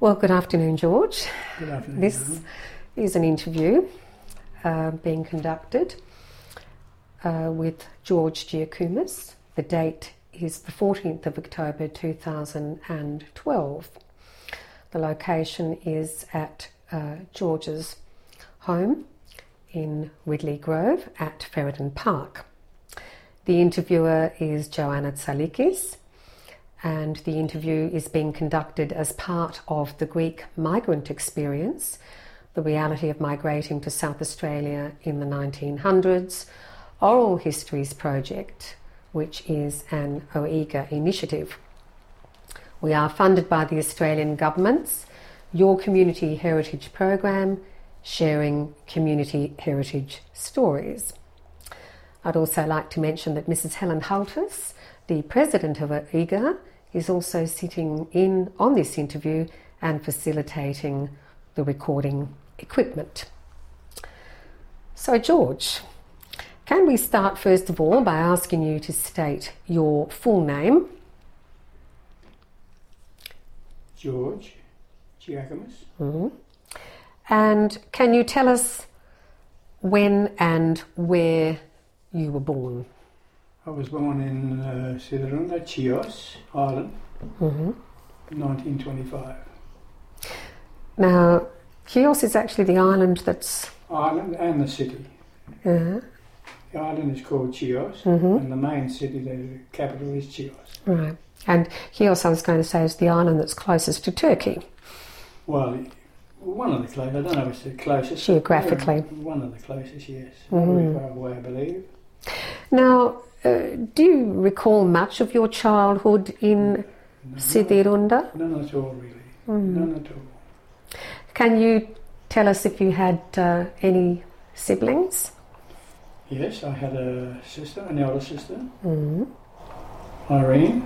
Well, good afternoon, George. Good afternoon. This is an interview being conducted with George Giacoumis. The date is the 14th of October 2012. The location is at George's home in Ridley Grove at Ferryden Park. The interviewer is Joanna Tsalikis, and the interview is being conducted as part of the Greek migrant experience, the reality of migrating to South Australia in the 1900s, Oral Histories Project, which is an OEGA initiative. We are funded by the Australian Government's Your Community Heritage Program, sharing community heritage stories. I'd also like to mention that Mrs. Helen Hultus, the president of OEGA, is also sitting in on this interview and facilitating the recording equipment. So, George, can we start first of all by asking you to state your full name? George Giacoumis. Mm-hmm. And can you tell us when and where you were born? I was born in Sidrunda, Chios, Ireland, in 1925. Now, Chios is actually the island that's... Ireland and the city. Uh-huh. The island is called Chios, and the main city, the capital, is Chios. Right. And Chios, I was going to say, is the island that's closest to Turkey. Well, one of the closest. I don't know if it's the closest. Geographically. One of the closest, yes. Not very far away, I believe. Now, do you recall much of your childhood in Sidirunda? None at all, really. None at all. Can you tell us if you had any siblings? Yes, I had a sister, an elder sister, Irene.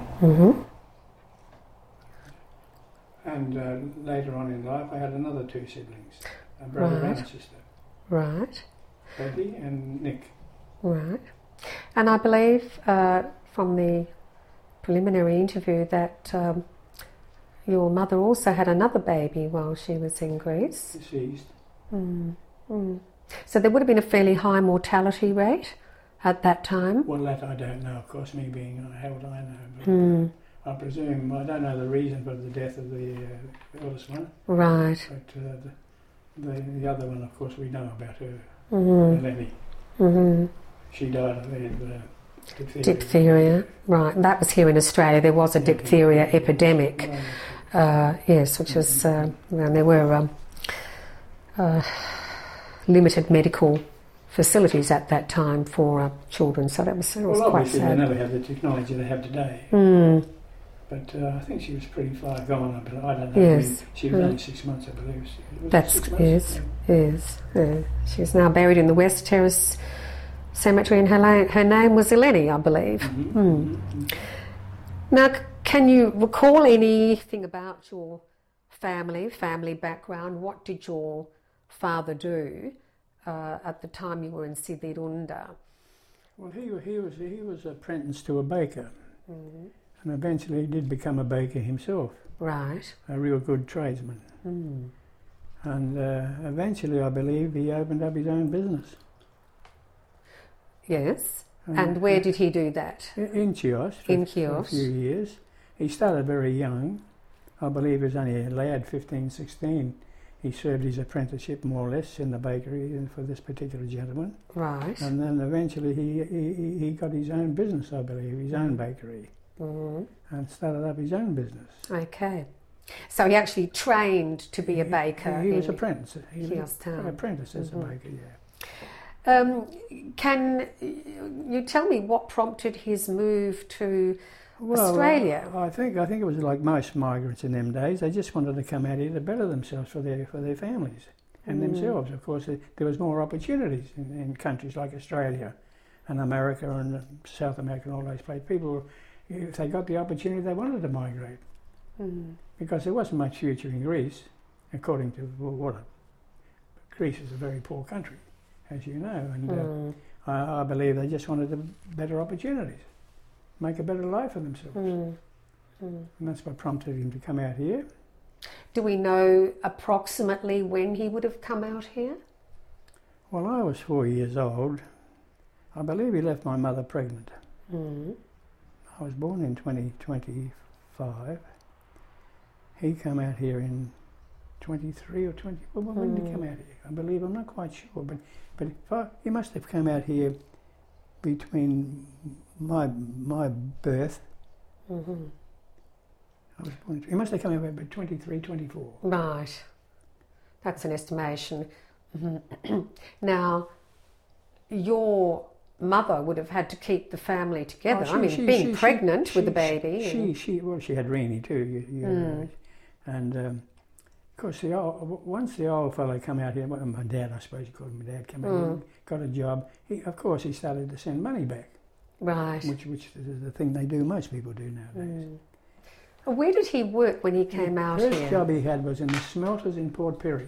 And later on in life, I had another two siblings, a brother and a sister. Right. Betty and Nick. Right. And I believe from the preliminary interview that your mother also had another baby while she was in Greece. Deceased. So there would have been a fairly high mortality rate at that time? Well, that I don't know, of course, me being how would I know? But I presume, I don't know the reason for the death of the eldest one. Right. But the other one, of course, we know about her, Eleni. She died of diphtheria. Diphtheria, right. That was here in Australia. There was a diphtheria epidemic, yes, which was, and there were limited medical facilities at that time for children, so that was quite sad. Well, obviously they never had the technology they have today. But I think she was pretty far gone, but I don't know. Yes. She was only 6 months, I believe. Yes. She is now buried in the West Terrace Cemetery, and her name was Eleni, I believe. Now, can you recall anything about your family background? What did your father do at the time you were in Sidirunda? Well, he was apprenticed to a baker, and eventually he did become a baker himself. Right. A real good tradesman. And eventually, I believe, he opened up his own business. Yes. And where did he do that? In Chios. For a few years. He started very young. I believe he was only a lad, 15, 16. He served his apprenticeship more or less in the bakery for this particular gentleman. Right. And then eventually he got his own business, I believe, his own bakery. And started up his own business. Okay. So he actually trained to be a baker. He was apprentice. He was apprentice as a baker, yeah. Can you tell me what prompted his move to Australia? I think it was like most migrants in them days. They just wanted to come out here to better themselves for their families and themselves. Of course, there was more opportunities in countries like Australia and America and South America and all those places. People, if they got the opportunity, they wanted to migrate because there wasn't much future in Greece, according to Greece is a very poor country, as you know, and I believe they just wanted better opportunities, make a better life for themselves. And that's what prompted him to come out here. Do we know approximately when he would have come out here? Well, I was 4 years old. I believe he left my mother pregnant. Mm. I was born in 2025. He came out here in 23 or 20. Well, when did he come out here? I believe, I'm not quite sure, but he must have come out here between my birth. Mm-hmm. I was born. He must have come out about 23, 24. Right. That's an estimation. Mm-hmm. Now, your mother would have had to keep the family together. Being pregnant with the baby. She had Rennie too. And of course, once the old fellow come out here, my dad, I suppose you call him my dad, came out here, got a job. He started to send money back. Right. Which is the thing they do. Most people do nowadays. Where did he work when he came out here? The first job he had was in the smelters in Port Pirie.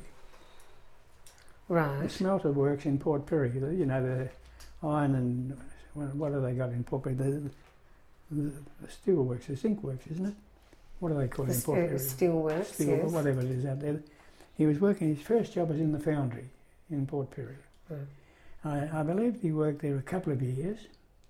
Right. The smelter works in Port Pirie. You know, the iron and what have they got in Port Pirie? The steel works, the zinc works, isn't it? What do they call it in Port Pirie? Steel works, yes. Whatever it is out there. He was working, his first job was in the foundry in Port Pirie. Right. I believe he worked there a couple of years.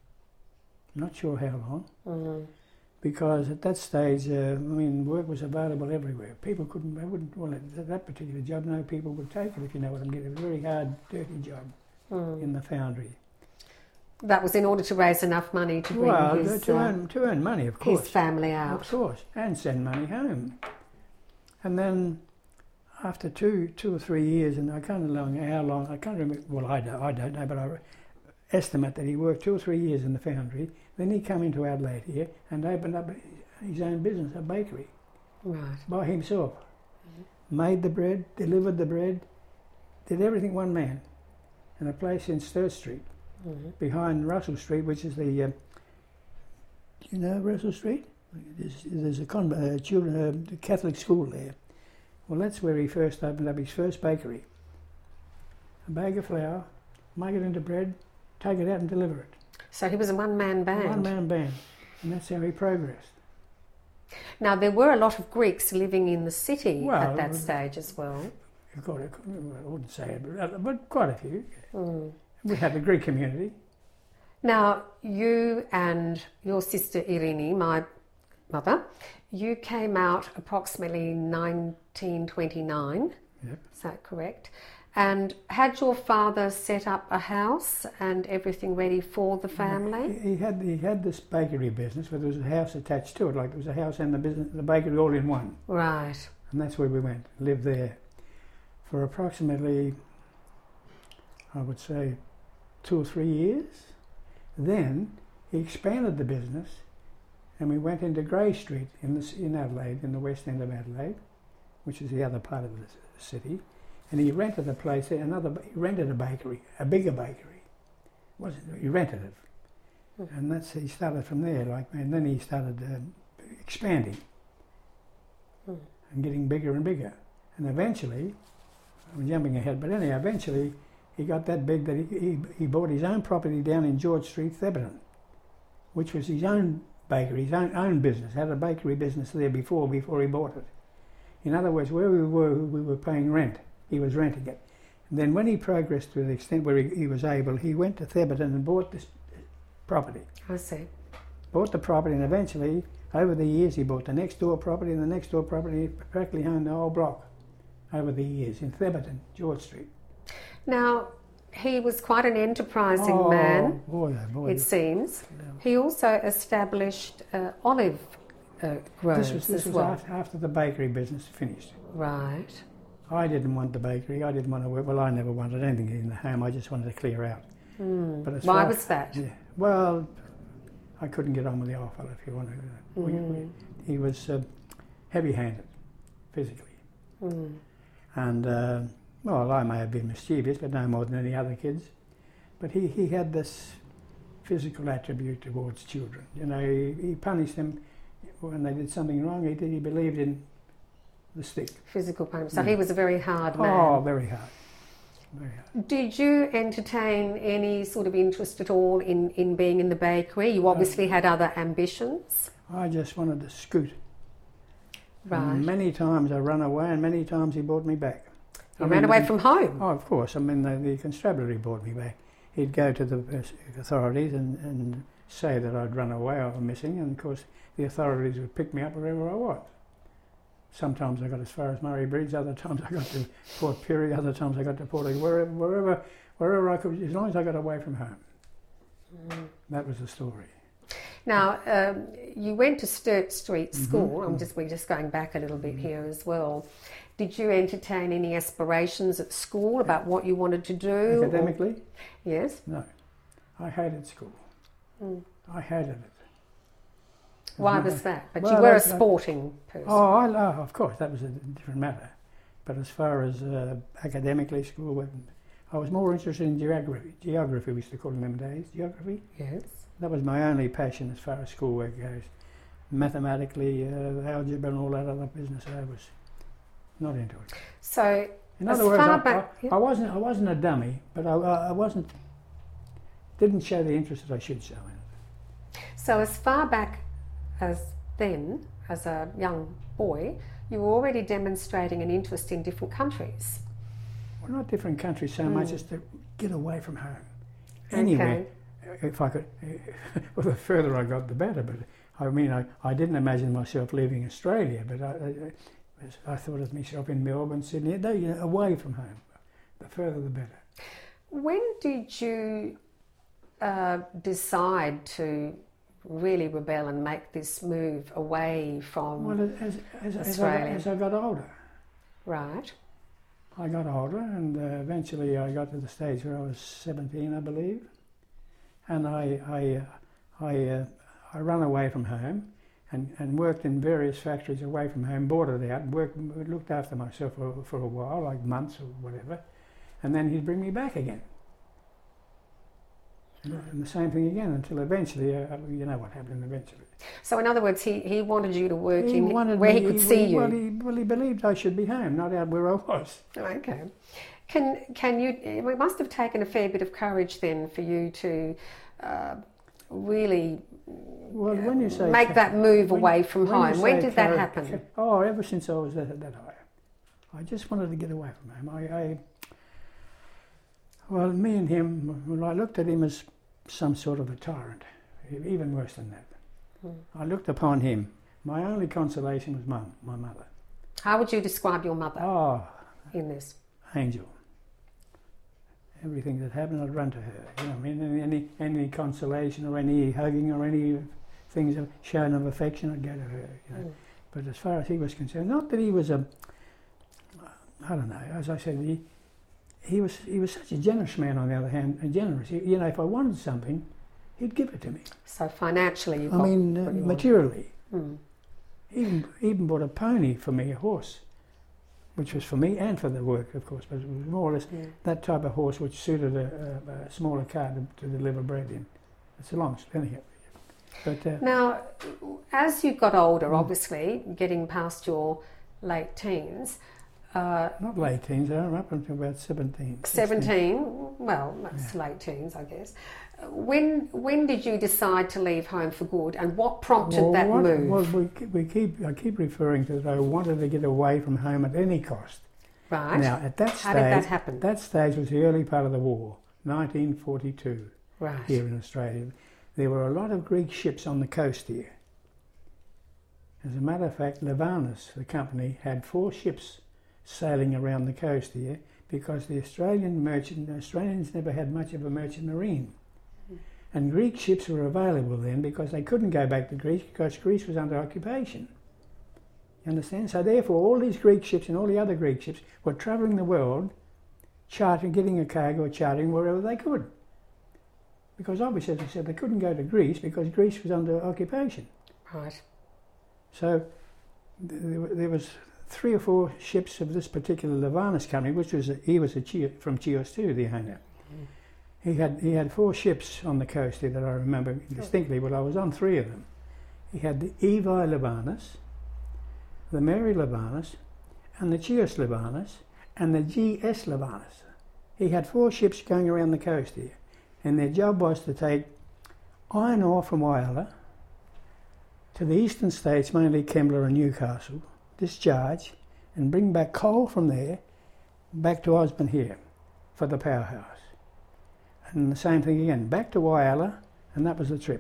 Not sure how long. Because at that stage, work was available everywhere. People at that particular job, no people would take it, if you know what I'm getting. It was a very hard, dirty job in the foundry. That was in order to raise enough money to bring to earn money, of course. His family out. Of course, and send money home. And then after two or 3 years, and I can't remember how long, I can't remember, well, I don't know, but I estimate that he worked 2 or 3 years in the foundry. Then he came into Adelaide here and opened up his own business, a bakery. Right. By himself. Made the bread, delivered the bread, did everything one man. In a place in Sturt Street, behind Russell Street, which is the, do you know Russell Street? There's a Catholic school there. Well, that's where he first opened up his first bakery. A bag of flour, make it into bread, take it out and deliver it. So he was a one-man band. One-man band, and that's how he progressed. Now, there were a lot of Greeks living in the city at that stage as well. I wouldn't say it, but quite a few. We had a Greek community. Now, you and your sister Irini, my mother, you came out approximately 1929. Yep. Is that correct? And had your father set up a house and everything ready for the family? He had this bakery business, but there was a house attached to it. Like there was a house and the bakery all in one. Right. And that's where we went, lived there for approximately, I would say, 2 or 3 years. Then he expanded the business, and we went into Grey Street in Adelaide, in the west end of Adelaide, which is the other part of the city. And he rented a place there, he rented a bakery, a bigger bakery. He rented it. And he started from there, and then he started expanding and getting bigger and bigger. And eventually, I'm jumping ahead, but anyhow, eventually he got that big that he bought his own property down in George Street, Theberton, which was his own bakery, his own business. Had a bakery business there before he bought it. In other words, where we were paying rent. He was renting it. And then when he progressed to the extent where he was able, he went to Theberton and bought this property. I see. Bought the property, and eventually, over the years, he bought the next door property and the next door property. He practically owned the whole block over the years in Theberton, George Street. Now, he was quite an enterprising man, boy. It seems. Yeah. He also established olive groves this was after the bakery business finished. Right. I didn't want the bakery. I didn't want to work. Well, I never wanted anything in the home. I just wanted to clear out. But why was that? Yeah, well, I couldn't get on with the old fellow, if you want to. He was heavy-handed, physically. And, I may have been mischievous, but no more than any other kids. But he had this physical attribute towards children. You know, he punished them when they did something wrong. He believed in the stick. Physical punishment. So he was a very hard man. Oh, very hard. Very hard. Did you entertain any sort of interest at all in being in the bakery? You obviously had other ambitions. I just wanted to scoot. Right. Many times I ran away and many times he brought me back. You ran away from home? Oh, of course. I mean, the constabulary brought me back. He'd go to the authorities and say that I'd run away or missing, and of course the authorities would pick me up wherever I was. Sometimes I got as far as Murray Bridge, other times I got to Port Pirie, other times I got to Port Ego, wherever I could, as long as I got away from home. That was the story. Now, you went to Sturt Street School. We're just going back a little bit here as well. Did you entertain any aspirations at school about what you wanted to do? Academically? Yes. No. I hated school. I hated it. Why was that? But well, you were a sporting person. Oh, of course, that was a different matter. But as far as academically, school, I was more interested in geography. Geography, we used to call it in them days. Geography? Yes. That was my only passion as far as schoolwork goes. Mathematically, algebra and all that other business, I was not into it. So, in other words, I wasn't a dummy, but I didn't show the interest that I should show in it. So as far back as then, as a young boy, you were already demonstrating an interest in different countries. Well, not different countries so much as to get away from home. Anywhere. Okay. If I could, well, the further I got, the better. But I mean, I didn't imagine myself leaving Australia, but I thought of myself in Melbourne, Sydney, away from home. The further, the better. When did you decide to really rebel and make this move away from Australia? As I got older. Right. I got older, and eventually I got to the stage where I was 17, I believe, and I ran away from home and worked in various factories away from home, boarded out, looked after myself for a while, like months or whatever, and then he'd bring me back again. And the same thing again until eventually, you know what happened eventually. So in other words, he wanted you to work where he could see you. Well, he believed I should be home, not out where I was. Okay. Can you? It must have taken a fair bit of courage then for you to really when you say make that move away from home. When did that happen? Oh, ever since I was that high. I just wanted to get away from home. Well, me and him, well, I looked at him as some sort of a tyrant, even worse than that. I looked upon him. My only consolation was my mother. How would you describe your mother in this? Angel. Everything that happened, I'd run to her. You know, I mean, any consolation or any hugging or any things of shown of affection, I'd go to her. You know. But as far as he was concerned, not that he was I don't know. As I said, he was such a generous man. On the other hand, generous. You know, if I wanted something, he'd give it to me. So financially, you materially. Even bought a pony for me, a horse, which was for me and for the work, of course. But it was more or less that type of horse which suited a smaller car to deliver bread in. It's a long story. But now, as you got older, obviously, getting past your late teens. Not late teens, I'm up until about 17. 17, well, that's late teens, I guess. When did you decide to leave home for good, and what prompted that move? Well, I keep referring to that I wanted to get away from home at any cost. Right. Now, at that stage, how did that happen? That stage was the early part of the war, 1942, here in Australia. There were a lot of Greek ships on the coast here. As a matter of fact, Levanus, the company, had 4 ships sailing around the coast here because the Australians never had much of a merchant marine. And Greek ships were available then because they couldn't go back to Greece because Greece was under occupation. You understand? So therefore all these Greek ships and all the other Greek ships were travelling the world, getting a cargo or chartering wherever they could. Because obviously, as I said, they couldn't go to Greece because Greece was under occupation. Right. So there was 3 or 4 ships of this particular Levanus company, which was from Chios too, the owner. He had 4 ships on the coast here that I remember distinctly. Well, I was on 3 of them. He had the Evi Levanus, the Mary Levanus, and the Chios Levanus, and the GS Levanus. He had 4 ships going around the coast here, and their job was to take iron ore from Whyalla to the eastern states, mainly Kembla and Newcastle, discharge, and bring back coal from there back to Osborne here for the powerhouse. And the same thing again, back to Whyalla, and that was the trip.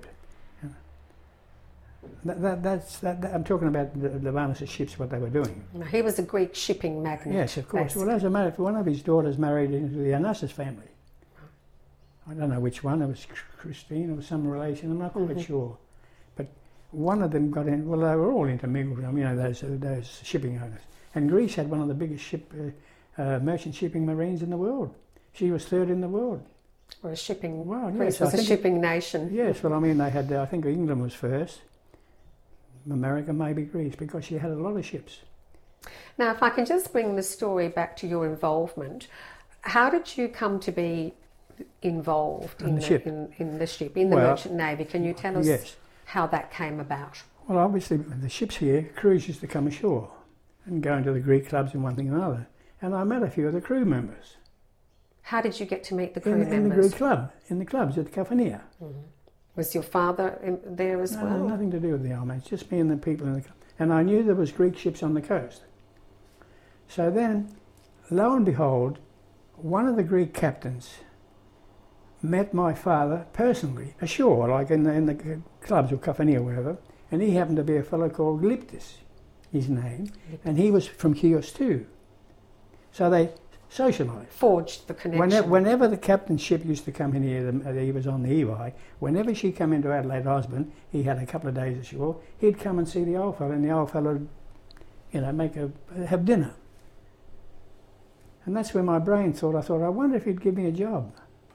I'm talking about the Barnabas ships, what they were doing. He was a Greek shipping magnate. Yes, of course. Basically. Well, as a matter of fact, one of his daughters married into the Onassis family. I don't know which one, it was Christine or some relation, I'm not quite sure. But one of them got in, well, they were all intermingled, you know, those shipping owners. And Greece had one of the biggest merchant shipping marines in the world. She was third in the world. Or a shipping, Well, Greece yes, was a shipping nation. Yes, well, I mean, they had, I think England was first, America, maybe Greece, because she had a lot of ships. Now, if I can just bring the story back to your involvement, how did you come to be involved in the ship, in the Merchant Navy? Can you tell us how that came about? Well, obviously, the ships here, crews used to come ashore and go into the Greek clubs and one thing and another. And I met a few of the crew members. How did you get to meet the crew members? In the Greek club, in the clubs at Kafania. Was your father there as well? No, nothing to do with the army, it's just me and the people in the club. And I knew there was Greek ships on the coast. So then, lo and behold, one of the Greek captains met my father personally, ashore, like in the clubs or Kafania or wherever, and he happened to be a fellow called Gliptis, his name, and he was from Chios too. So they socialised. Forged the connection. Whenever the captain's ship used to come in here, he was on the Ely, whenever she came into Adelaide Osborne, he had a couple of days ashore, he'd come and see the old fellow, and the old fellow would, you know, have dinner. And that's where my brain thought, I wonder if he'd give me a job.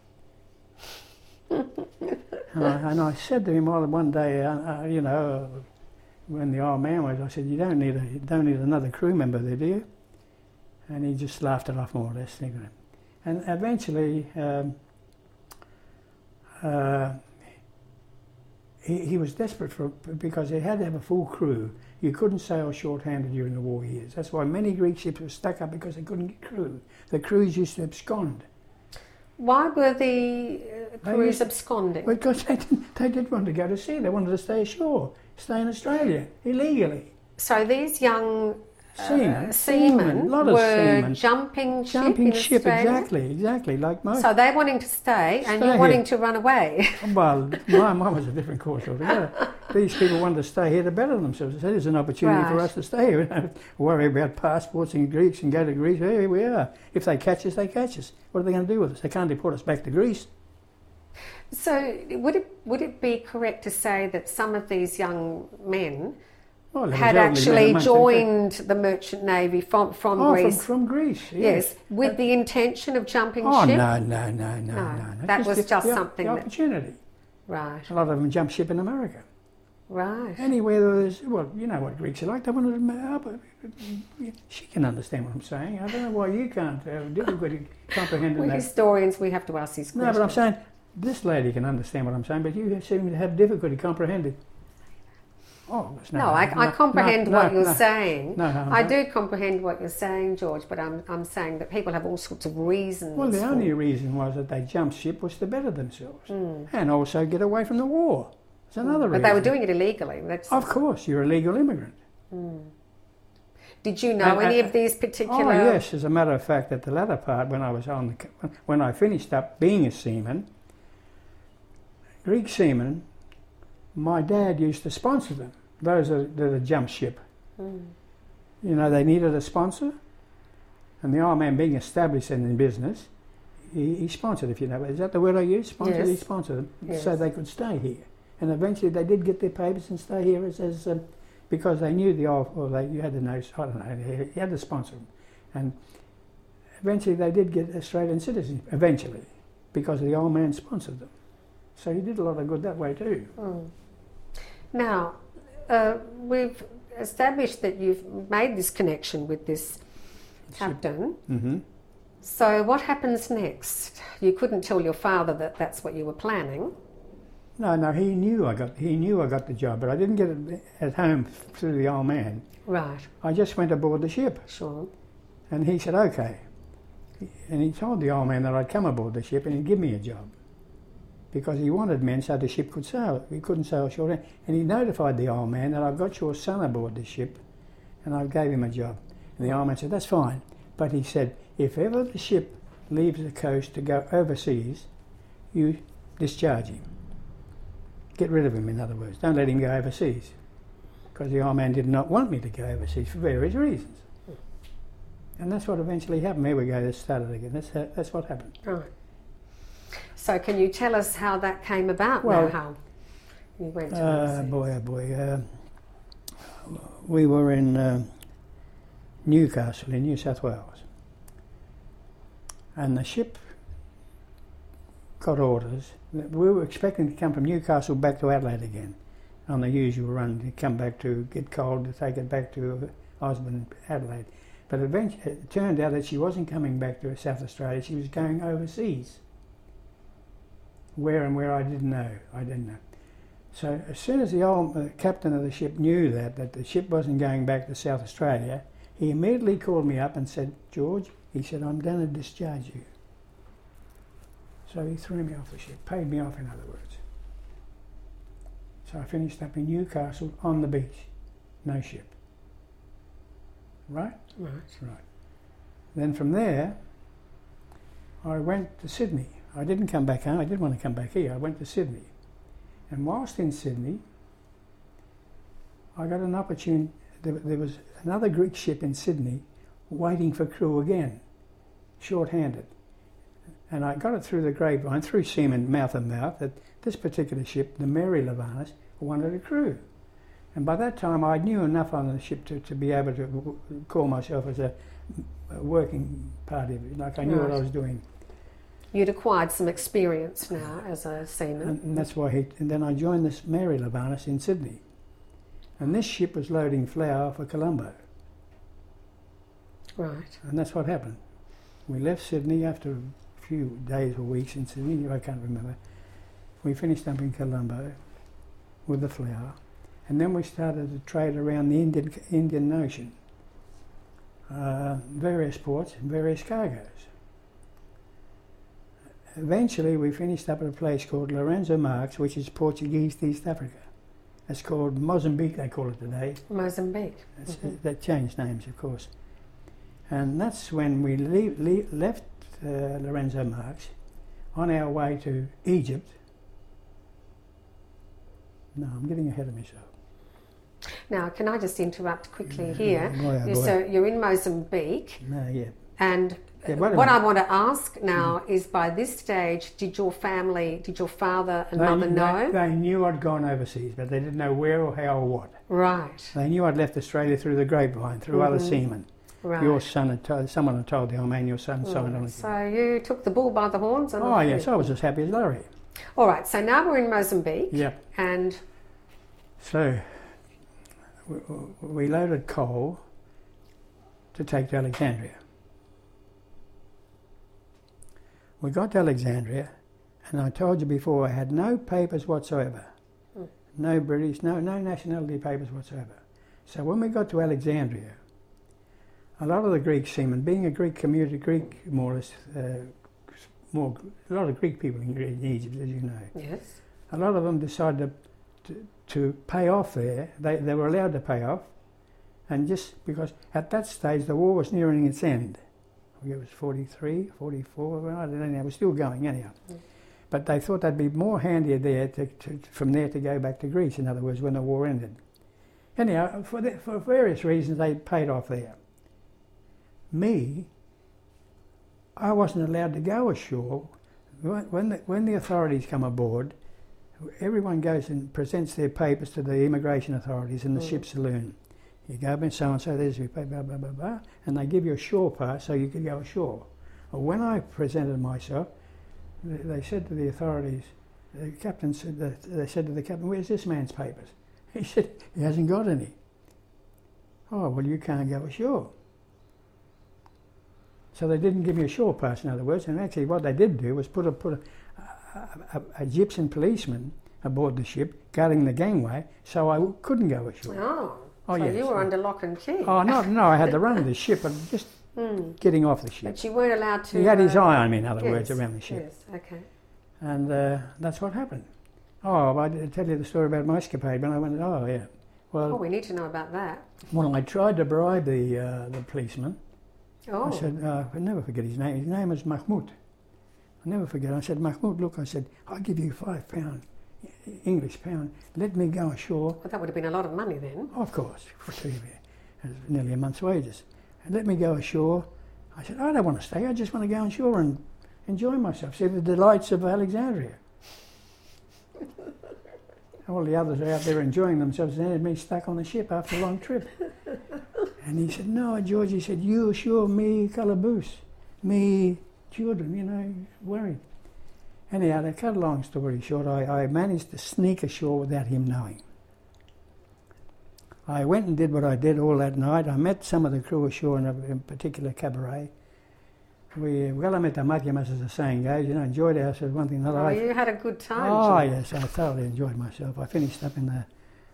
and I said to him one day, you know, when the old man was, I said, you don't need another crew member there, do you? And he just laughed it off more or less. And eventually, he was desperate because they had to have a full crew. You couldn't sail short-handed during the war years. That's why many Greek ships were stuck up, because they couldn't get crew. The crews used to abscond. Why were the crews absconding? Because they didn't want to go to sea. They wanted to stay ashore, stay in Australia, illegally. So these young seamen were jumping ship in Australia? Exactly, like most. So they're wanting to stay and you're wanting to run away. Well, mine was a different course altogether. These people wanted to stay here to better themselves. They said, there's an opportunity for us to stay here. We don't worry about passports and Greeks and go to Greece. Here we are. If they catch us, they catch us. What are they going to do with us? They can't deport us back to Greece. So would it be correct to say that some of these young men had actually joined the Merchant Navy from Greece? From Greece, yes. With the intention of jumping ship? No. That was just something the opportunity. Right. A lot of them jumped ship in America. Right. Anywhere there's, well, you know what Greeks are like. They wanted to, she can understand what I'm saying. I don't know why you can't have difficulty comprehending that. We're historians, we have to ask these questions. No, but I'm saying, this lady can understand what I'm saying, but you seem to have difficulty comprehending. I comprehend what you're saying. No, I do comprehend what you're saying, George, but I'm saying that people have all sorts of reasons. Well, the only reason was that they jumped ship was to better themselves and also get away from the war. It's another reason. But they were doing it illegally. Of course, you're a legal immigrant. Did you know any of these particular? Oh yes, as a matter of fact, at the latter part, when I finished up being a seaman, Greek seamen, my dad used to sponsor them. Those that jumped ship. You know, they needed a sponsor, and the old man, being established and in business, he sponsored, if you know. Is that the word I use? Sponsored. Yes. He sponsored them so they could stay here. And eventually they did get their papers and stay here as because they knew you had to know, I don't know, you had to sponsor them. And eventually they did get Australian citizenship, eventually, because the old man sponsored them. So he did a lot of good that way too. Now, we've established that you've made this connection with this captain. Mm-hmm. So what happens next? You couldn't tell your father that that's what you were planning. No, he knew I got the job, but I didn't get it at home through the old man. Right. I just went aboard the ship. Sure. And he said, okay. And he told the old man that I'd come aboard the ship and he'd give me a job. Because he wanted men so the ship could sail. We couldn't sail short. And he notified the old man that I've got your son aboard the ship and I gave him a job. And the Army said, that's fine. But he said, if ever the ship leaves the coast to go overseas, you discharge him. Get rid of him, in other words. Don't let him go overseas. Because the Army did not want me to go overseas for various reasons. And that's what eventually happened. Here we go, this started again. That's what happened. Right. So can you tell us how that came about Well, now, how you went to overseas? We were in Newcastle in New South Wales. And the ship got orders. We were expecting to come from Newcastle back to Adelaide again on the usual run, to come back to get coal, to take it back to Osborne, Adelaide. But eventually it turned out that she wasn't coming back to South Australia, she was going overseas. Where I didn't know. So as soon as the old captain of the ship knew that the ship wasn't going back to South Australia, he immediately called me up and said, George, he said, I'm going to discharge you. So he threw me off the ship, paid me off, in other words. So I finished up in Newcastle on the beach, no ship. Right? Right. Then from there, I went to Sydney. I didn't come back home. I didn't want to come back here. I went to Sydney. And whilst in Sydney, I got an opportunity. There was another Greek ship in Sydney waiting for crew again, short-handed. And I got it through the grapevine, through seamen mouth and mouth, that this particular ship, the Mary Levanus, wanted a crew. And by that time I knew enough on the ship to be able to call myself as a working party, like I knew what I was doing. You'd acquired some experience now as a seaman. And that's why and then I joined this Mary Levanus in Sydney. And this ship was loading flour for Colombo. Right. And that's what happened. We left Sydney after a few days or weeks in Sydney, I can't remember. We finished up in Colombo with the flour. And then we started to trade around the Indian Ocean. Various ports and various cargoes. Eventually we finished up at a place called Lorenzo Marques, which is Portuguese East Africa. It's called Mozambique, they call it today. Mozambique. They changed names, of course. And that's when we left Lorenzo Marques on our way to Egypt. No, I'm getting ahead of myself. Now, can I just interrupt quickly here? So you're in Mozambique. No, yeah. And what I want to ask now is, by this stage, did your father and mother know? They knew I'd gone overseas, but they didn't know where or how or what. Right. They knew I'd left Australia through the grapevine, through other seamen. Right. Your son someone had told the old man your son signed on it. So you took the bull by the horns? And yes, I was as happy as Larry. All right, so now we're in Mozambique. Yep. And so we loaded coal to take to Alexandria. We got to Alexandria, and I told you before, I had no papers whatsoever. No British, no nationality papers whatsoever. So when we got to Alexandria, a lot of the Greek seamen, being a Greek community, more or less, a lot of Greek people in Egypt, as you know. yes, A lot of them decided to pay off there. They were allowed to pay off, and just because at that stage the war was nearing its end. It was 43, 44, I don't know, it was still going anyhow. But they thought they'd be more handier there from there to go back to Greece, in other words, when the war ended. Anyhow, for various reasons they paid off there. Me, I wasn't allowed to go ashore. When the authorities come aboard, everyone goes and presents their papers to the immigration authorities in the ship's saloon. You go up and so-and-so, there's your paper, blah, blah, blah, blah, and they give you a shore pass so you could go ashore. Well, when I presented myself, they said to the authorities, the captain said, they said to the captain, where's this man's papers? He said, he hasn't got any. Oh, well, you can't go ashore. So they didn't give me a shore pass, in other words, and actually what they did do was put a Egyptian policeman aboard the ship, guarding the gangway, so I couldn't go ashore. So yes. You were under lock and key. Oh, no, I had the run of the ship and just getting off the ship. But you weren't allowed to... He had his eye on me, in other words, around the ship. Yes, okay. And that's what happened. Oh, I did tell you the story about my escapade when I went, Well, we need to know about that. I tried to bribe the policeman. Oh. I said, I'll never forget his name. His name was Mahmoud. I'll never forget. I said, Mahmoud, look, I said, I'll give you £5, English pound. Let me go ashore. Well, that would have been a lot of money then. Of course, for it was nearly a month's wages. And let me go ashore. I said, I don't want to stay. I just want to go ashore and enjoy myself, see the delights of Alexandria. All the others are out there enjoying themselves, and me stuck on the ship after a long trip. And he said, no, George, he said, you ashore, me calaboose, me children, you know, worried. Anyhow, to cut a long story short, I managed to sneak ashore without him knowing. I went and did what I did all that night. I met some of the crew ashore in a particular cabaret. Well, I met the matyamas, as the saying goes, you know, enjoyed ourselves, one thing another. Oh, you had a good time. Oh, George. yes, I thoroughly enjoyed myself. I finished up in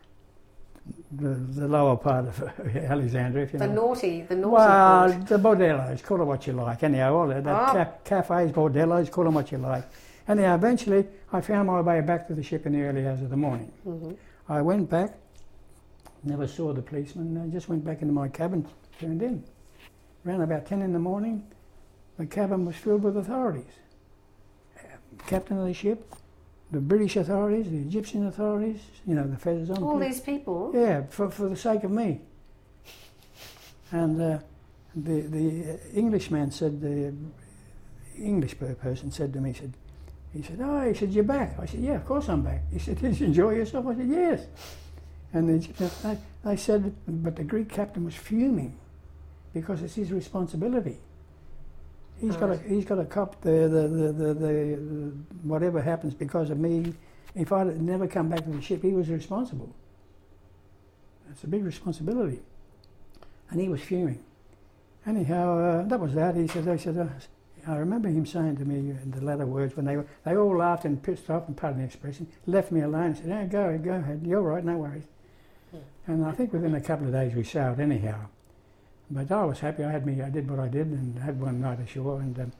the lower part of Alexandria, if you know. The naughty Well, part. the bordellos, call it what you like. Anyhow, all that cafes, bordellos, call them what you like. Anyhow, eventually, I found my way back to the ship in the early hours of the morning. Mm-hmm. I went back, never saw the policeman, I just went back into my cabin, turned in. Around about 10 in the morning, the cabin was filled with authorities. Captain of the ship, the British authorities, the Egyptian authorities, you know, the Fezes on. All these people? Yeah, for the sake of me. And the Englishman said, the English person said to me, he said, you're back. I said, yeah, of course I'm back. He said, did you enjoy yourself? I said, yes. And the Egyptians, they said, but the Greek captain was fuming because it's his responsibility. He's got to cop the whatever happens because of me. If I'd never come back to the ship, he was responsible. It's a big responsibility. And he was fuming. Anyhow, that was that. They said, I remember him saying to me in the latter words when they all laughed and pissed off, and pardon the expression, left me alone and said, oh, go ahead, you're right, no worries. Yeah. And I think within a couple of days we sailed anyhow. But I was happy. I did what I did and had one night ashore. And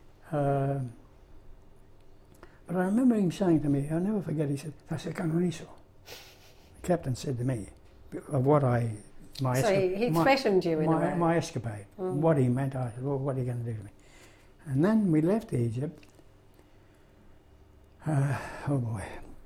but I remember him saying to me, I'll never forget. He said, "The captain said to me, of what he threatened you in a way. My escapade. What he meant. I said, well, what are you going to do to me? And then we left Egypt. Oh boy.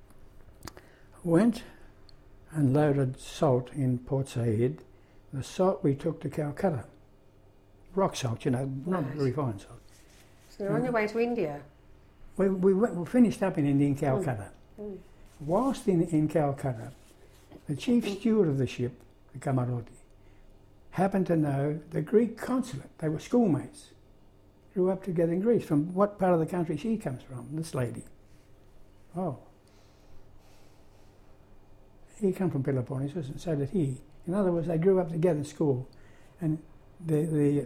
Went and loaded salt in Port Said. The salt we took to Calcutta, rock salt, you know, not refined salt. So you're on your way to India? We finished up in India, in Calcutta. Whilst in Calcutta, the chief steward of the ship, the Kamaroti, happened to know the Greek consulate. They were schoolmates, grew up together in Greece. From what part of the country she comes from, this lady? Oh. He come from Peloponnesus, and so did he. In other words, they grew up together in school, and the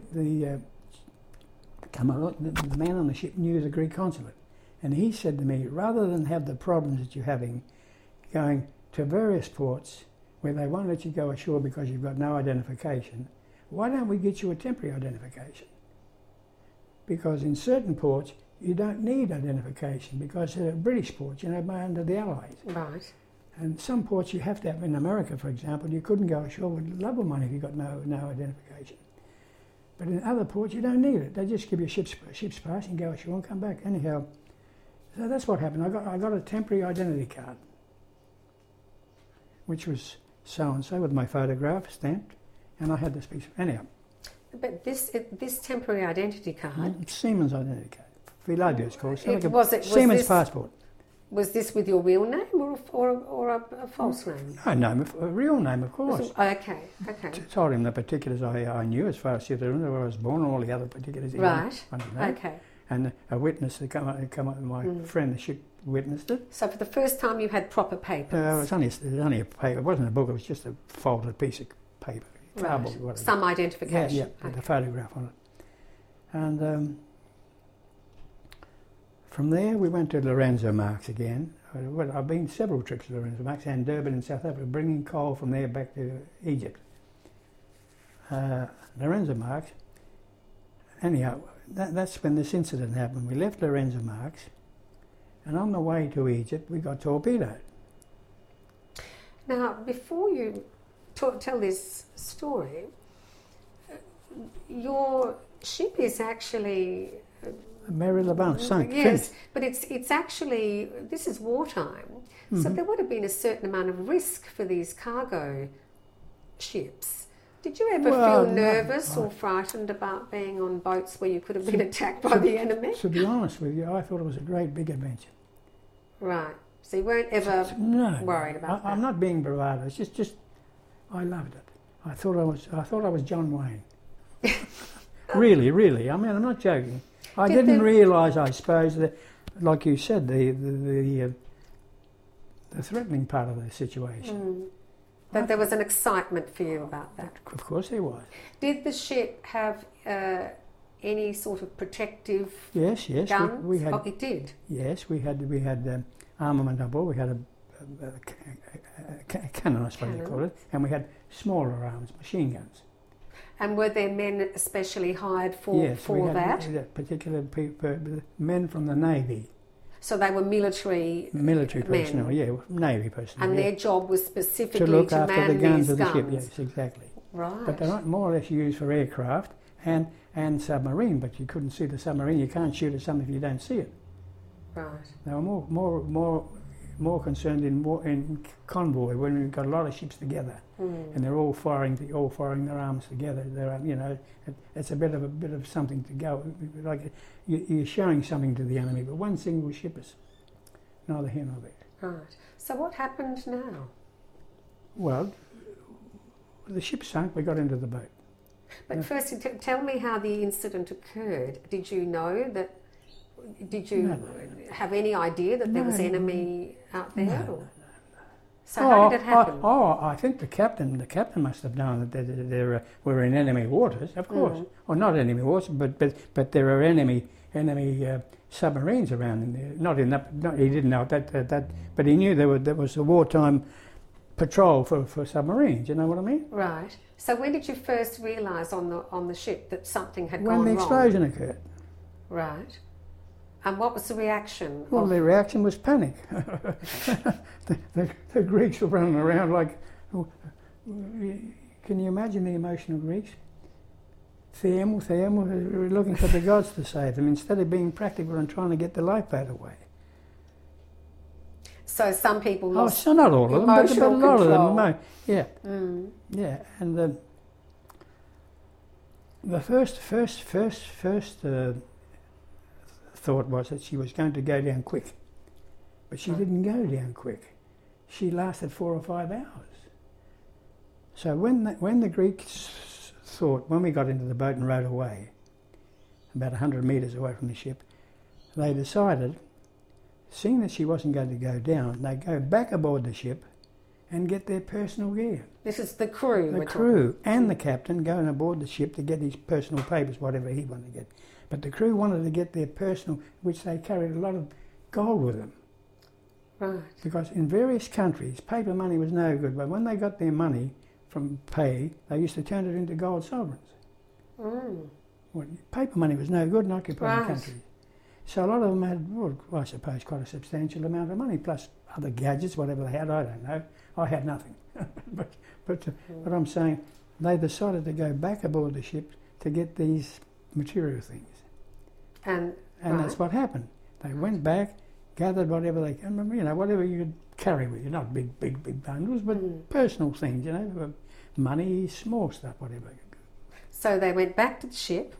man on the ship knew the Greek consulate, and he said to me, rather than have the problems that you're having, going to various ports where they won't let you go ashore because you've got no identification, why don't we get you a temporary identification? Because in certain ports you don't need identification because they're British ports, you know, under the Allies. Right. And some ports you have to have. In America, for example, you couldn't go ashore with lubber money if you got no identification. But in other ports, you don't need it. They just give you a ship's pass and go ashore and come back. Anyhow, so that's what happened. I got a temporary identity card, which was so and so with my photograph stamped, and I had this piece. Anyhow. But this temporary identity card. It's Seaman's identity card. Philadelphia, it's called. Seaman's passport. Was this with your real name or a false name? No, a real name, of course. Okay. Told him the particulars I knew as far as where I was born and all the other particulars. Right. Okay. And a witness had come up, my friend, the ship witnessed it. So for the first time you had proper papers? It was only a paper. It wasn't a book, it was just a folded piece of paper. Cardboard, right. Some identification. Yeah, with a photograph on it. And from there we went to Lorenzo Marques again. I've been several trips to Lorenzo Marques and Durban in South Africa, bringing coal from there back to Egypt. Lorenzo Marques, anyhow, that's when this incident happened. We left Lorenzo Marques, and on the way to Egypt we got torpedoed. Now, before you tell this story, your ship is actually... Mary LeBlanc sunk. Yes, finished. but it's actually, this is wartime, so there would have been a certain amount of risk for these cargo ships. Did you ever feel nervous or frightened about being on boats where you could have been attacked by the enemy? To be honest with you, I thought it was a great big adventure. Right. So you weren't ever worried about that? I'm not being bravado. It's just I loved it. I thought I was John Wayne. Really. I mean, I'm not joking. I didn't realise, I suppose, that, like you said, the threatening part of the situation. That there was an excitement for you about that. Of course there was. Did the ship have any sort of protective Yes. guns? We had. Oh, it did? Yes, we had armament on board. We had a cannon, I suppose you call it, and we had smaller arms, machine guns. And were there men especially hired for that? Yes, particular men from the Navy. So they were military personnel, men. Navy personnel. And their job was specifically to look man after the guns these of the guns. ship. Yes, exactly. Right. But they're not more or less used for aircraft and submarine. But you couldn't see the submarine. You can't shoot at something if you don't see it. Right. They were more concerned in convoy when we've got a lot of ships together, and they're all firing their arms together. It's a bit of something to go. Like you're showing something to the enemy, but one single ship is neither here nor there. Right. So what happened now? Well, the ship sank. We got into the boat. But first, tell me how the incident occurred. Did you know that? Did you have any idea that there was enemy out there? No. So how did it happen? I think the captain must have known that there were in enemy waters, of course. Or not enemy waters, but there are enemy submarines around in there. Not in that. He didn't know that, but he knew there was a wartime patrol for submarines. You know what I mean? Right. So when did you first realise on the ship that something had gone wrong? When the explosion occurred. Right. And what was the reaction? Well, the reaction was panic. the Greeks were running around like... Can you imagine the emotion of Greeks? They were looking for the gods to save them instead of being practical and trying to get the lifeboat away. So some people lost so not all of them, but a lot control. of them. Yeah. Yeah, and the first thought was that she was going to go down quick, but she didn't go down quick. She lasted 4 or 5 hours. So when the Greeks thought, when we got into the boat and rowed away, about 100 metres away from the ship, they decided, seeing that she wasn't going to go down, they'd go back aboard the ship and get their personal gear. This is the crew. The crew and the captain going aboard the ship to get his personal papers, whatever he wanted to get. But the crew wanted to get their personal, which they carried a lot of gold with them. Right. Because in various countries, paper money was no good, but when they got their money from pay, they used to turn it into gold sovereigns. Well, paper money was no good in occupied countries. So a lot of them had, well, I suppose, quite a substantial amount of money, plus other gadgets, whatever they had, I don't know. I had nothing. but I'm saying, they decided to go back aboard the ship to get these material things. And that's what happened. They went back, gathered whatever they can, whatever you could carry with you, not big bundles, but personal things, money, small stuff, whatever. So they went back to the ship.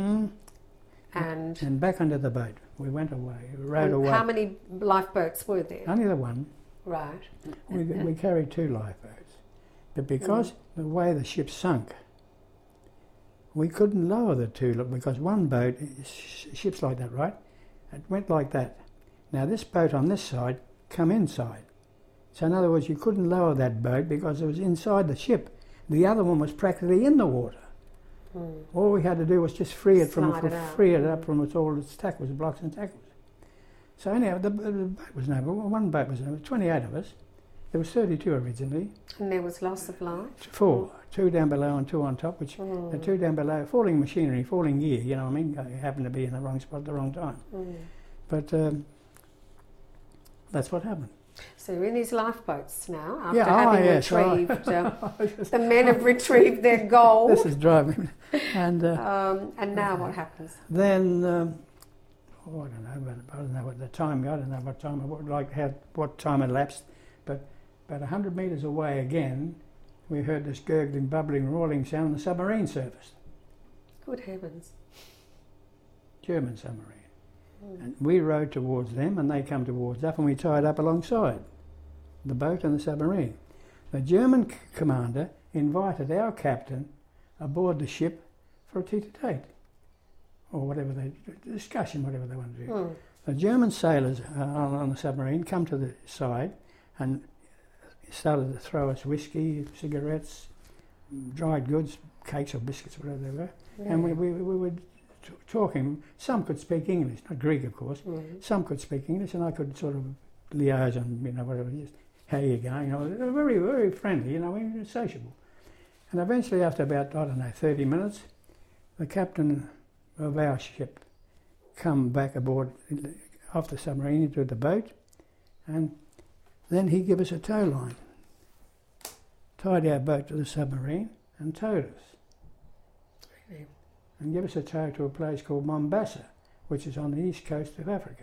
And back under the boat. We went away, rowed away. How many lifeboats were there? Only the one. Right. We carried 2 lifeboats. But because the way the ship sunk, we couldn't lower the 2, because one boat, ships like that, right? It went like that. Now this boat on this side come inside. So in other words, you couldn't lower that boat because it was inside the ship. The other one was practically in the water. All we had to do was just free it up from all its tackles, blocks and tackles. So anyhow, the boat was one boat was 28 of us. There was 32 originally. And there was loss of life? 4, 2 down below and 2 on top, which the 2 down below, falling machinery, falling gear, you know what I mean? I happened to be in the wrong spot at the wrong time. But that's what happened. So you're in these lifeboats now after Yeah, having yes, retrieved. The men have retrieved their gold. This is driving. And now what happens? then, I don't know what the time got. I don't know what time, what time elapsed. But about 100 metres away again, we heard this gurgling, bubbling, roaring sound, and the submarine surfaced. Good heavens. German submarine. And we rowed towards them, and they come towards us, and we tied up alongside the boat and the submarine. The German commander invited our captain aboard the ship for a tete-a-tete, or whatever discussion, whatever they want to do. The German sailors on the submarine come to the side and started to throw us whiskey, cigarettes, dried goods, cakes or biscuits, whatever they were. Yeah. And we were talking. Some could speak English, not Greek, of course. Some could speak English, and I could sort of liaise on, whatever it is. How you going? They were very, very friendly, sociable. And eventually, after about, 30 minutes, the captain of our ship come back aboard off the submarine into the boat, and then he gave us a tow line, tied our boat to the submarine and towed us. Really? And gave us a tow to a place called Mombasa, which is on the east coast of Africa.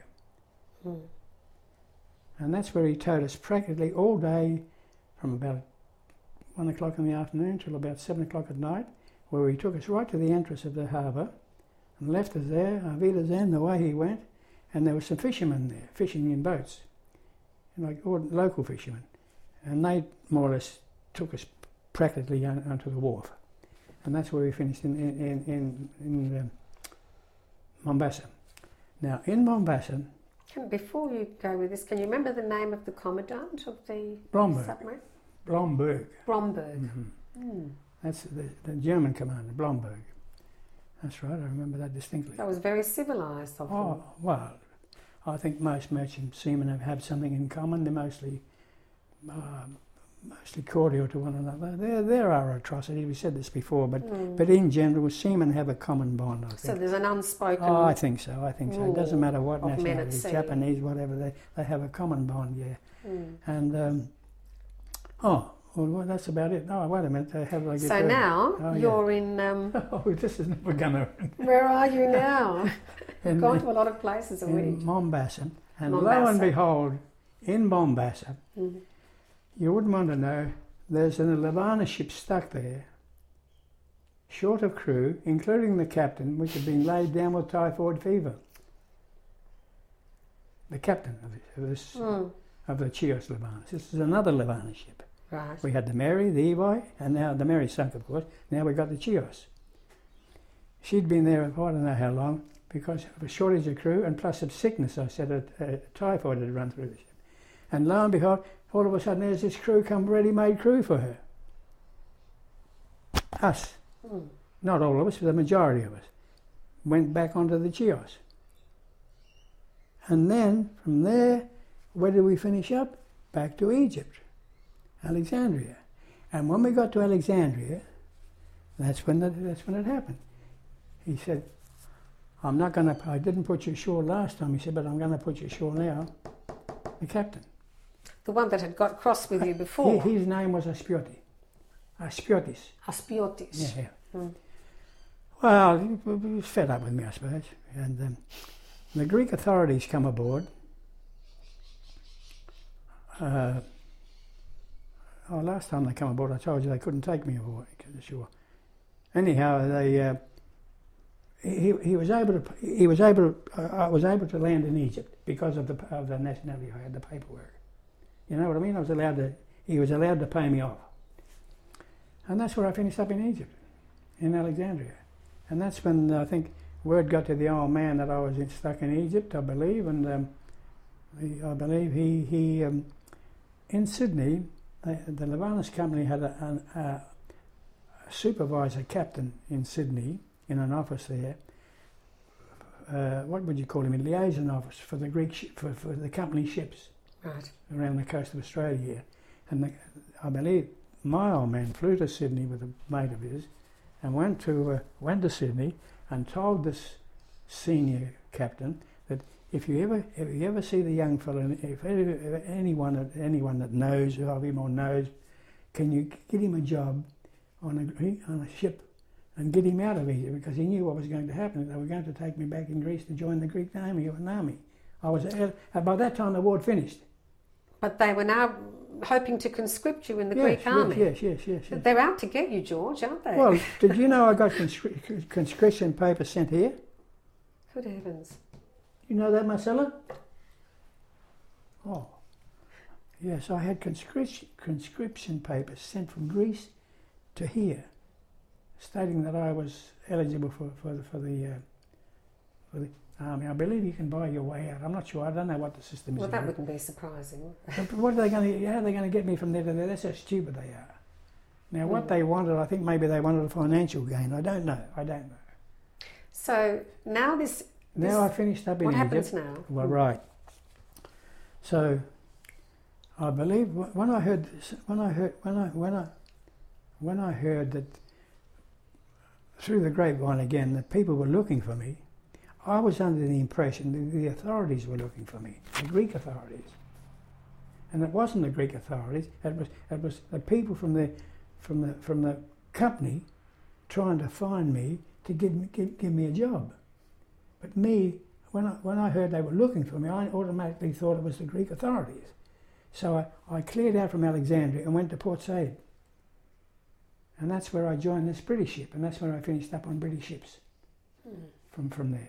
And that's where he towed us practically all day from about 1 o'clock in the afternoon till about 7 o'clock at night, where he took us right to the entrance of the harbour and left us there, auf Wiedersehen, the way he went, and there were some fishermen there, fishing in boats, like local fishermen, and they more or less took us practically onto the wharf, and that's where we finished in Mombasa. Now, in Mombasa... Before you go with this, can you remember the name of the commandant of the submarine? Blomberg. Mm-hmm. That's the German commander, Blomberg. That's right, I remember that distinctly. That was very civilised of them. Oh, well, I think most merchant seamen have something in common. They're mostly cordial to one another. There are atrocities, we said this before, but in general, seamen have a common bond, I think. So there's an unspoken... Oh, I think so. It doesn't matter what nationality, Japanese, whatever, they have a common bond, yeah. And, well, that's about it. No, wait a minute. How do I get So there? now you're in... this is never going to... Where are you now? You've gone to a lot of places already. In Mombasa. And lo and behold, in Mombasa, you wouldn't want to know, there's an Levana ship stuck there, short of crew, including the captain, which had been laid down with typhoid fever. The captain of the Chios Levanas. This is another Levana ship. Right. We had the Mary, the Evi, and now the Mary sunk, of course. Now we got the Chios. She'd been there for I don't know how long because of a shortage of crew and plus of sickness. I said typhoid had run through the ship. And lo and behold, all of a sudden there's this crew come, ready-made crew for her. Us. Not all of us, but the majority of us. Went back onto the Chios. And then, from there, where did we finish up? Back to Egypt. Alexandria. And when we got to Alexandria, that's when it happened. He said, I didn't put you ashore last time, he said, but I'm going to put you ashore now. The captain. The one that had got cross with you before? His name was Aspiotis. Aspiotis. Yeah. Well, he was fed up with me, I suppose. And the Greek authorities come aboard. Last time they come aboard, I told you they couldn't take me aboard to the shore. Anyhow, I was able to land in Egypt because of the nationality I had, the paperwork. You know what I mean? He was allowed to pay me off. And that's where I finished up in Egypt, in Alexandria. And that's when I think word got to the old man that I was stuck in Egypt, I believe, and I believe he in Sydney, the Levanas company had a supervisor captain in Sydney in an office there. What would you call him? A liaison office for the Greek for the company ships around the coast of Australia here. And I believe my old man flew to Sydney with a mate of his, and went to Sydney and told this senior captain that if you ever see the young fellow, if anyone that knows of him or knows, can you get him a job on a ship and get him out of Egypt, because he knew what was going to happen. They were going to take me back in Greece to join the Greek army. By that time the war had finished. But they were now hoping to conscript you in the Greek army. Yes. They're out to get you, George, aren't they? Well, did you know I got conscription papers sent here? Good heavens. You know that, Marcella? Oh. Yes, I had conscription papers sent from Greece to here, stating that I was eligible for the army. I believe you can buy your way out. I'm not sure. I don't know what the system is. Well, that wouldn't be surprising. But how are they going to get me from there to there? That's how stupid they are. Now, what they wanted, I think maybe they wanted a financial gain. I don't know. So now Now I finished up in Egypt. What happens now? Well, right. So, I believe when I heard that through the grapevine again that people were looking for me, I was under the impression that the authorities were looking for me, the Greek authorities, and it wasn't the Greek authorities. It was the people from the company trying to find me to give me a job. But me, when I heard they were looking for me, I automatically thought it was the Greek authorities. So I cleared out from Alexandria and went to Port Said. And that's where I joined this British ship, and that's where I finished up on British ships from there.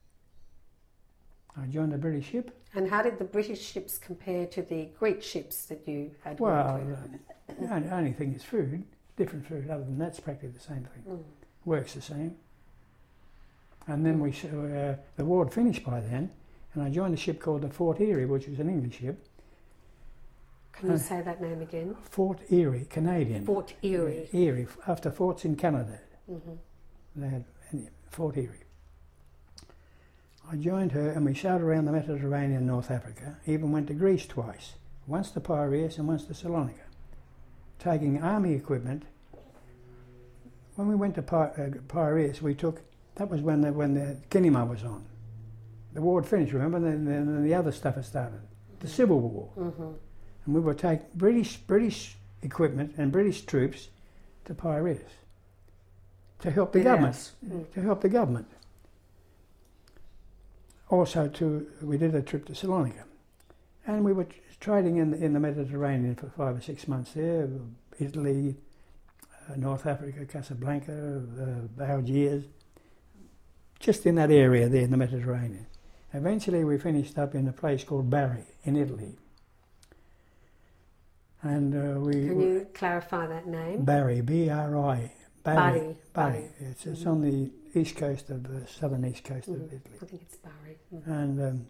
I joined the British ship. And how did the British ships compare to the Greek ships that you had Well, worked with? the only thing is food, different food. Other than that, it's practically the same thing. Works the same. And then the war had finished by then, and I joined a ship called the Fort Erie, which was an English ship. Can you say that name again? Fort Erie, Canadian. Fort Erie. Erie, after forts in Canada. Mm-hmm. They had Fort Erie. I joined her and we sailed around the Mediterranean, North Africa, even went to Greece twice, once to Piraeus and once to Salonika, taking army equipment. When we went to Piraeus, that was when the Kinema was on. The war had finished, remember, and then the other stuff had started, the Civil War. Mm-hmm. And we would take British equipment and British troops to Piraeus to help the government. To help the government. Also, we did a trip to Salonika, and we were trading in the Mediterranean for 5 or 6 months there. Italy, North Africa, Casablanca, Algiers, just in that area there in the Mediterranean. Eventually, we finished up in a place called Bari in Italy. And Can you clarify that name? Bari, B-R-I. Bari. It's on the east coast of the southern east coast of Italy. I think it's Bari. And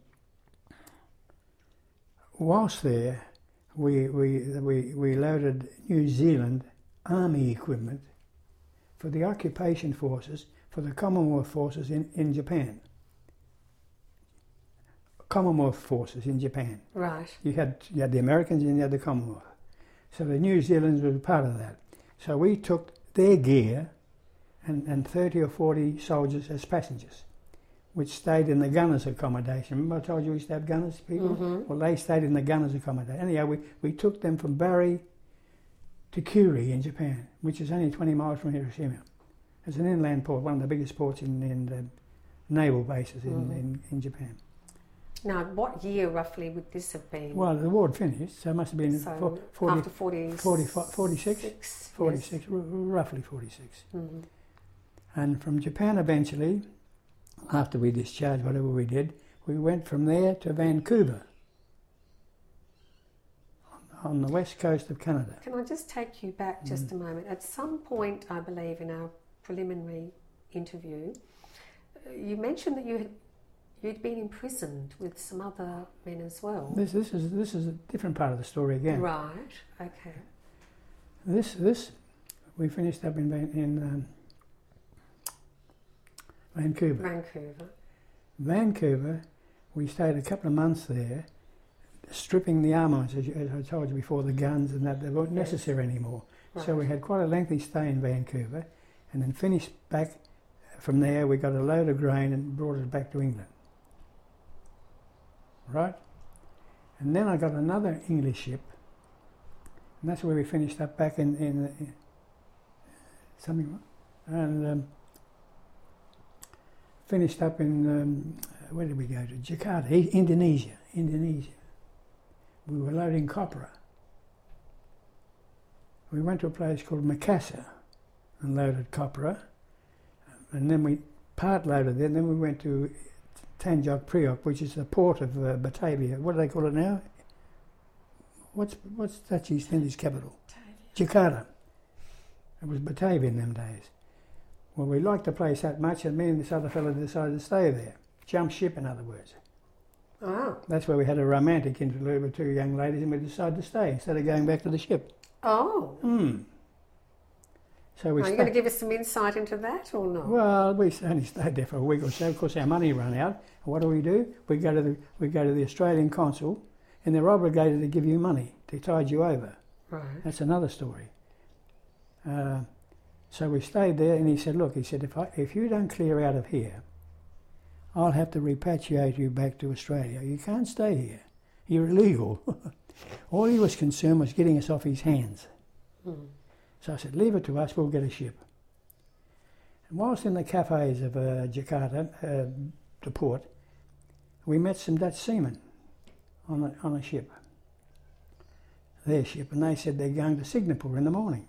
whilst there, we loaded New Zealand army equipment for the occupation forces, for the Commonwealth forces in Japan. Commonwealth forces in Japan. Right. You had the Americans and you had the Commonwealth. So the New Zealanders were part of that. So we took their gear and 30 or 40 soldiers as passengers, which stayed in the gunners' accommodation. Remember I told you we used to have gunners, people? Mm-hmm. Well, they stayed in the gunners' accommodation. Anyhow, we took them from Bari to Kure in Japan, which is only 20 miles from Hiroshima. It's an inland port, one of the biggest ports in the naval bases in Japan. Now, what year roughly would this have been? Well, the war had finished, so it must have been after 46? 46, yes. Roughly 46. Mm-hmm. And from Japan eventually, after we discharged whatever we did, we went from there to Vancouver, on the west coast of Canada. Can I just take you back just a moment? At some point, I believe, in our preliminary interview, you mentioned that you'd been imprisoned with some other men as well. This is a different part of the story again. Right. Okay. This we finished up in Vancouver. Vancouver, we stayed a couple of months there, stripping the armaments, as I told you before, the guns and that, they weren't necessary anymore. Right. So we had quite a lengthy stay in Vancouver, and then finished back from there. We got a load of grain and brought it back to England. right? And then I got another English ship, and that's where we finished up back in something, and finished up in, where did we go to? Jakarta, Indonesia. We were loading copra. We went to a place called Makassar and loaded copra, and then we part loaded there, and then we went to Tanjung Priok, which is the port of Batavia. What do they call it now? What's Dutch East Indies capital? Jakarta. It was Batavia in them days. Well, we liked the place that much, and me and this other fellow decided to stay there. Jump ship, in other words. Oh. That's where we had a romantic interlude with two young ladies, and we decided to stay instead of going back to the ship. Oh. So we Are you going to give us some insight into that or not? Well, we only stayed there for a week or so. Of course, our money ran out. And what do? We go to the Australian consul, and they're obligated to give you money to tide you over. Right. That's another story. So we stayed there, and he said, "Look," he said, "if you don't clear out of here, I'll have to repatriate you back to Australia. You can't stay here. You're illegal." All he was concerned was getting us off his hands. So I said, "Leave it to us, we'll get a ship." And whilst in the cafes of Jakarta, the port, we met some Dutch seamen on a ship, their ship, and they said they're going to Singapore in the morning.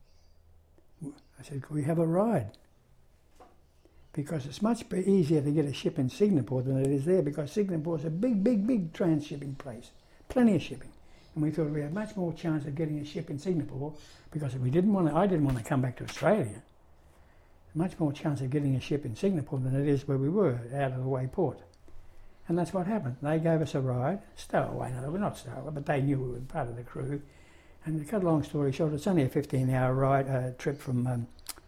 I said, "Could we have a ride?" Because it's much easier to get a ship in Singapore than it is there, because Singapore is a big trans-shipping place, plenty of shipping. And we thought we had much more chance of getting a ship in Singapore, because I didn't want to come back to Australia. Much more chance of getting a ship in Singapore than it is where we were, out of the way port. And that's what happened. They gave us a ride, stowaway, no, we're not stowaway, but they knew we were part of the crew. And to cut a long story short, it's only a 15-hour ride, trip from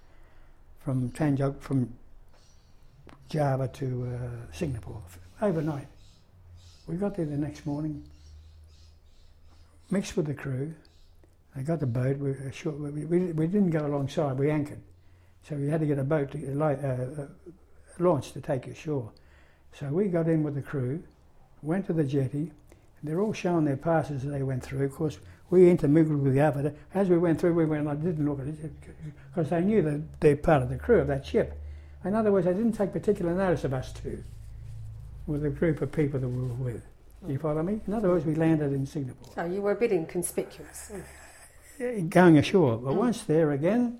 Java to Singapore, overnight. We got there the next morning, mixed with the crew. They got the boat. We didn't go alongside. We anchored, so we had to get a boat to launch to take you ashore. So we got in with the crew, went to the jetty. They're all showing their passes as they went through. Of course, we intermingled with the other. As we went through, I didn't look at it because they knew that they're part of the crew of that ship. In other words, they didn't take particular notice of us two, with a group of people that we were with. Do you follow me? In other words, we landed in Singapore. So you were a bit inconspicuous. Going ashore. But once there again,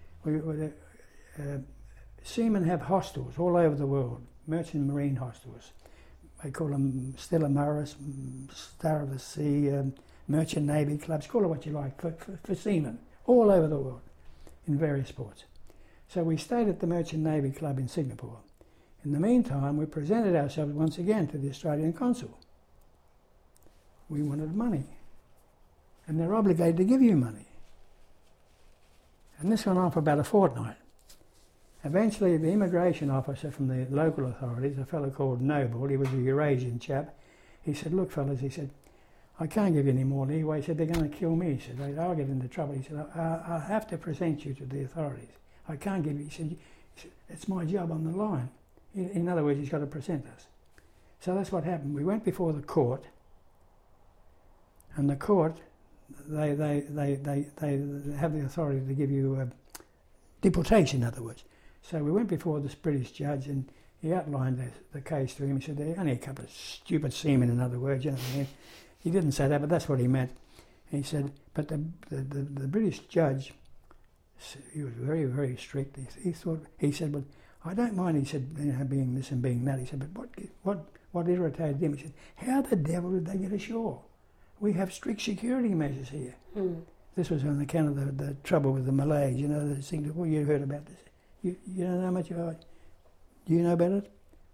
seamen have hostels all over the world, merchant marine hostels. They call them Stella Maris, Star of the Sea, merchant navy clubs, call it what you like, for seamen, all over the world, in various ports. So we stayed at the Merchant Navy Club in Singapore. In the meantime, we presented ourselves once again to the Australian consul. We wanted money, and they're obligated to give you money. And this went on for about a fortnight. Eventually, the immigration officer from the local authorities, a fellow called Noble, he was a Eurasian chap, he said, "Look, fellas," he said, "I can't give you any more leeway." He said, "They're going to kill me." He said, "I'll get into trouble." He said, "I'll have to present you to the authorities. I can't give you." He said, "It's my job on the line." In other words, he's got to present us. So that's what happened. We went before the court, and the court, they have the authority to give you deportation, in other words. So we went before this British judge, and he outlined the case to him. He said, "They're only a couple of stupid seamen," in other words. You know what I mean? He didn't say that, but that's what he meant. And he said, but the British judge, he was very, very strict. He said, "Well, I don't mind," he said, "being this and being that." He said, "But what irritated him?" He said, "How the devil did they get ashore? We have strict security measures here." This was on account of the trouble with the Malays. You know, the thing. Well, you heard about this. You don't know much about it. Do you know about it?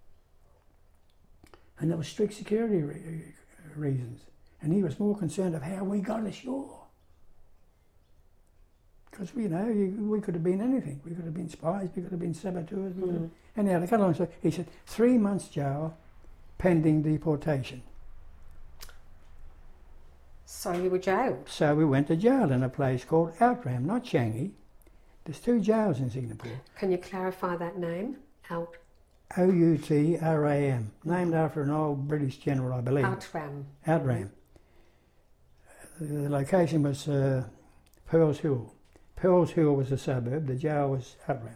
And there was strict security reasons. And he was more concerned of how we got ashore. Because, you know, we could have been anything. We could have been spies, we could have been saboteurs. Anyhow, to cut along, so he said, 3 months jail, pending deportation. So you were jailed? So we went to jail in a place called Outram, not Changi. There's 2 jails in Singapore. Can you clarify that name? Outram, named after an old British general, I believe. Outram. Outram. The location was Pearls Hill. Pearls Hill was a suburb, the jail was Outram.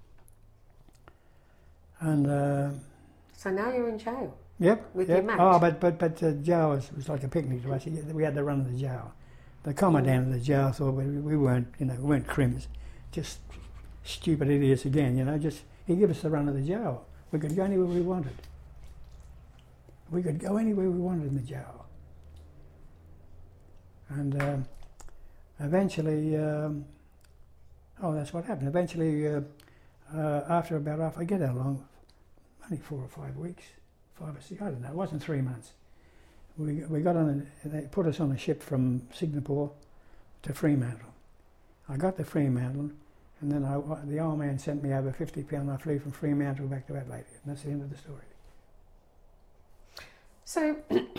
And So now you're in jail. Yep. With your mate. Oh, but the jail was like a picnic to us. We had to run the jail. The commandant of the jail thought we weren't, we weren't crims, just stupid idiots again, just he gave us the run of the jail. We could go anywhere we wanted. We could go anywhere we wanted in the jail. And eventually, that's what happened. Eventually, after about, I forget how long, only 4 or 5 weeks, 5 or 6, I don't know, it wasn't 3 months. We got on, they put us on a ship from Singapore to Fremantle. I got to Fremantle, and then the old man sent me over £50. I flew from Fremantle back to Adelaide, and that's the end of the story. So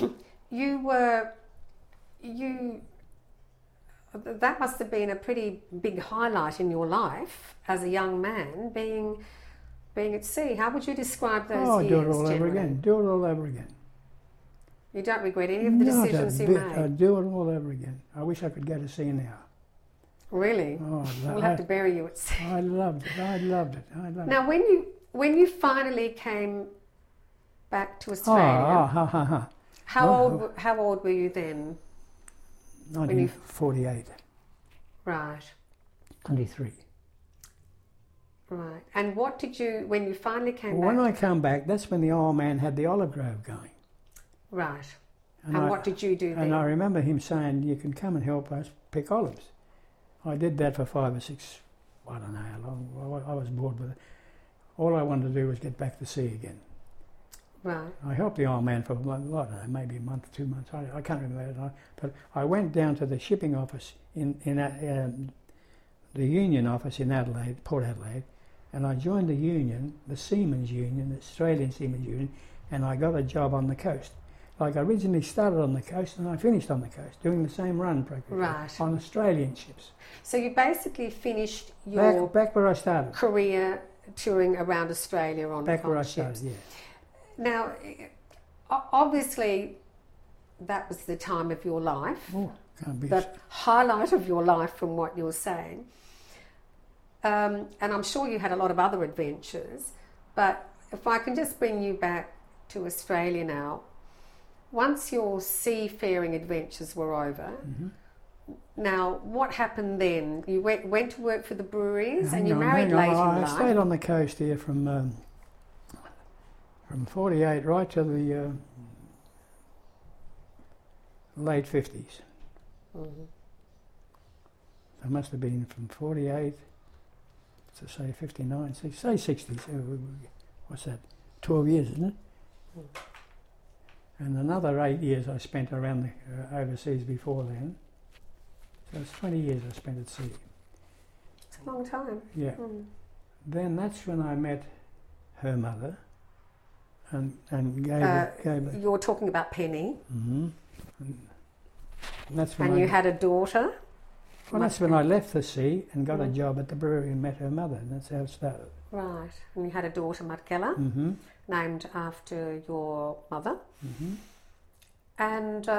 that must have been a pretty big highlight in your life as a young man, being at sea. How would you describe those years? Do it all generally? over again. Do it all over again. You don't regret any of the decisions you made? I'd do it all over again. I wish I could go to sea now. Really? Oh, we'll have to bury you at sea. I loved it. I loved it. Now, when you finally came back to Australia, how old were you then? 1948. Right. 23. Right. And what did you, when you finally came back? When I come back, that's when the old man had the olive grove going. Right. And what did you do then? And I remember him saying, you can come and help us pick olives. I did that for 5 or 6, I don't know how long. I was bored with it. All I wanted to do was get back to sea again. Right. I helped the old man for, I don't know, maybe a month, 2 months. I can't remember. But I went down to the shipping office in the union office in Adelaide, Port Adelaide, and I joined the union, the Seamen's Union, the Australian Seamen's Union, and I got a job on the coast. Like I originally started on the coast and I finished on the coast, doing the same run practically on Australian ships. So you basically finished your back where I started. Career touring around Australia on back where I ships. started, yeah. Now, obviously, that was the time of your life, the highlight of your life from what you're saying. And I'm sure you had a lot of other adventures, but if I can just bring you back to Australia now, once your seafaring adventures were over, now what happened then? You went to work for the breweries and you married late in life. I stayed on the coast here from 48 right to the late 50s. It must have been from 48 to say 59, say 60s. What's that? 12 years, isn't it? And another 8 years I spent around the overseas before then. So it's 20 years I spent at sea. It's a long time. Yeah. Then that's when I met her mother and gave her. You're talking about Penny. And that's when you had a daughter? Well, that's when I left the sea and got a job at the brewery and met her mother, and that's how it started. Right. And you had a daughter, Markella, named after your mother. And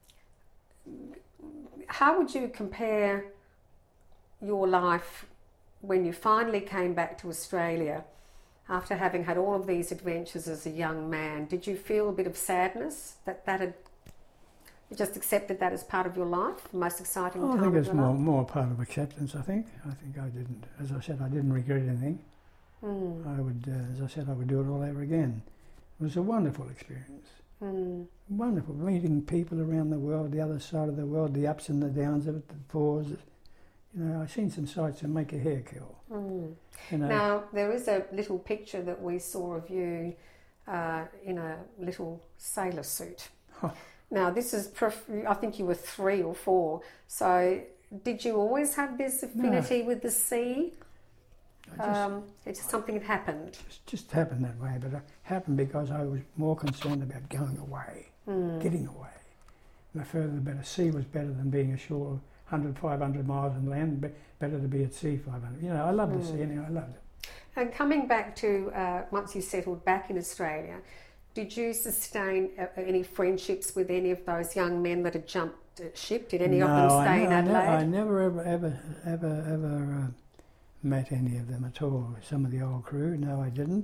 how would you compare your life when you finally came back to Australia after having had all of these adventures as a young man? Did you feel a bit of sadness that had you just accepted that as part of your life, the most exciting time of your life? I think it's more part of acceptance, I think. I think I didn't, as I said, I didn't regret anything. I would, as I said, I would do it all over again. It was a wonderful experience. Wonderful, meeting people around the world, the other side of the world, the ups and the downs of it, the pause. I've seen some sights that make your hair curl. Now, there is a little picture that we saw of you in a little sailor suit. Now, this is, I think you were 3 or 4. So, did you always have this affinity with the sea? It's just something that happened. It just happened that way, but it happened because I was more concerned about going away, getting away. The further the better. Sea was better than being ashore 100, 500 miles inland, but better to be at sea 500. I loved the sea anyway, I loved it. And coming back to once you settled back in Australia, did you sustain any friendships with any of those young men that had jumped ship? Did any of them stay in Adelaide? I never ever met any of them at all. Some of the old crew, no, I didn't.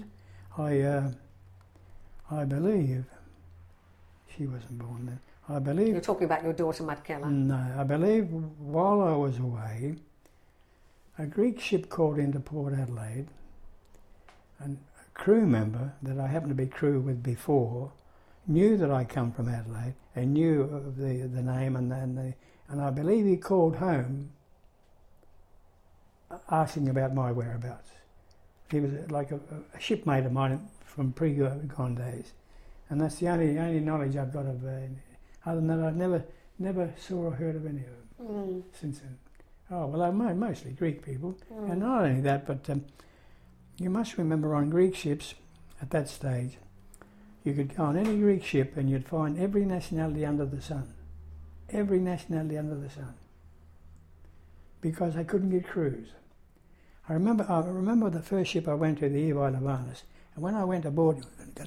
I believe she wasn't born then. I believe you're talking about your daughter Mudkella. No, I believe while I was away, a Greek ship called into Port Adelaide, and a crew member that I happened to be crew with before knew that I come from Adelaide and knew of the name and I believe he called home asking about my whereabouts. He was like a shipmate of mine from pre-gone days, and that's the only knowledge I've got of. Other than that, I've never saw or heard of any of them since then. Oh well, they're mostly Greek people, and not only that, but you must remember on Greek ships at that stage, you could go on any Greek ship and you'd find every nationality under the sun, every nationality under the sun, because they couldn't get crews. I remember the first ship I went to, the Evi Levanus, and when I went aboard,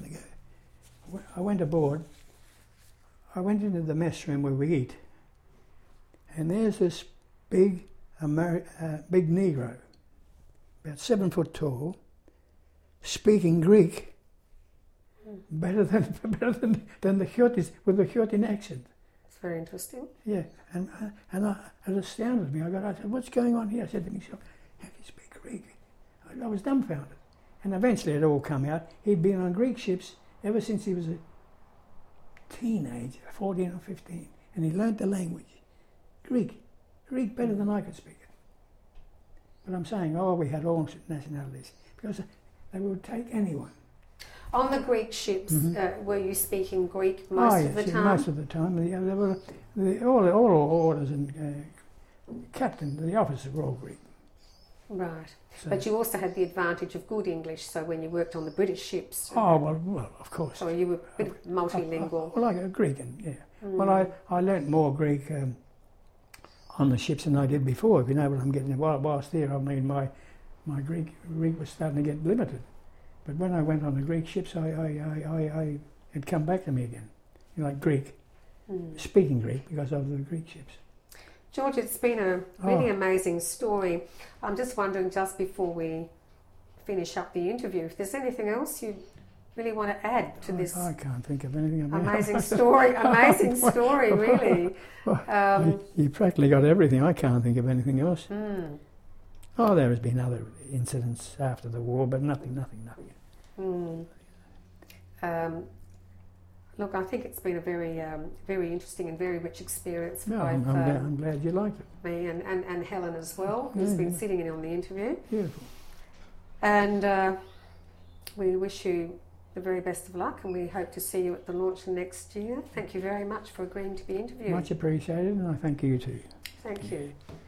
I went aboard. I went into the mess room where we eat, and there's this big Negro, about 7 foot tall, speaking Greek better than the Kyotis with the Kyotin accent. It's very interesting. Yeah, and it astounded me. I said, "What's going on here?" I said to myself, "How can you speak Greek?" I was dumbfounded, and eventually it all come out. He'd been on Greek ships ever since he was a teenager, 14 or 15, and he learnt the language, Greek better than I could speak it. But I'm saying, we had all nationalities because they would take anyone. On the Greek ships, were you speaking Greek most of the time? Most of the time. There were all orders and captain, the officers were all Greek. Right. So, but you also had the advantage of good English, so when you worked on the British ships... well, of course. So you were a bit multilingual. Like a Greek, yeah. Well, I learnt more Greek on the ships than I did before, if you know what I'm getting. Whilst there, I mean, my Greek was starting to get limited. But when I went on the Greek ships, it come back to me again. Like Greek, speaking Greek because of the Greek ships. George, it's been a really amazing story. I'm just wondering, just before we finish up the interview, if there's anything else you really want to add to this? I can't think of anything about amazing story. Amazing story, really. You practically got everything. I can't think of anything else. There has been other incidents after the war, but nothing. Look, I think it's been a very, very interesting and very rich experience for both I'm glad you liked it. Me and Helen as well, who's been sitting in on the interview. Beautiful. And we wish you the very best of luck, and we hope to see you at the launch next year. Thank you very much for agreeing to be interviewed. Much appreciated, and I thank you too. Thank you.